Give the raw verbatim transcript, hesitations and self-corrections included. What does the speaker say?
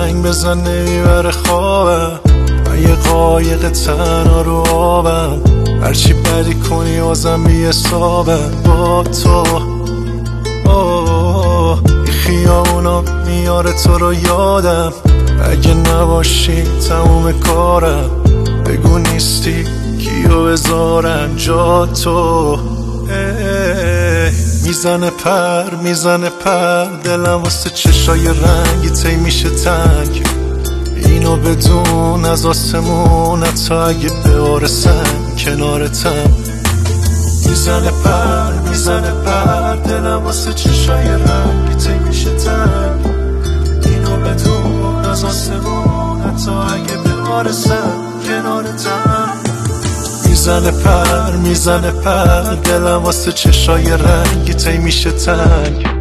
زنگ بزن نمیبره خوابم، من یه قایق تنها رو آبم، هرچی بدی کنی بازم بی حسابم با تو. اوه این خیابونا میاره تو رو یادم، اگه نباشی تموم کارم، بگو نیستی کیو بذارم جا تو. میزنه پر میزنه پر دلم واسه چشای رنگی تی میشه تنگ، اینو بدون از آسمون حتی اگه بباره سنگ کنارتم. میزنه پر میزنه پر دلم واسه چشای رنگی تی میشه تنگ، اینو بدون از آسمون حتی اگه بباره سنگ کنارتم. میزنه پر میزنه پر دلم واسه چشای رنگی تی میشه تنگ.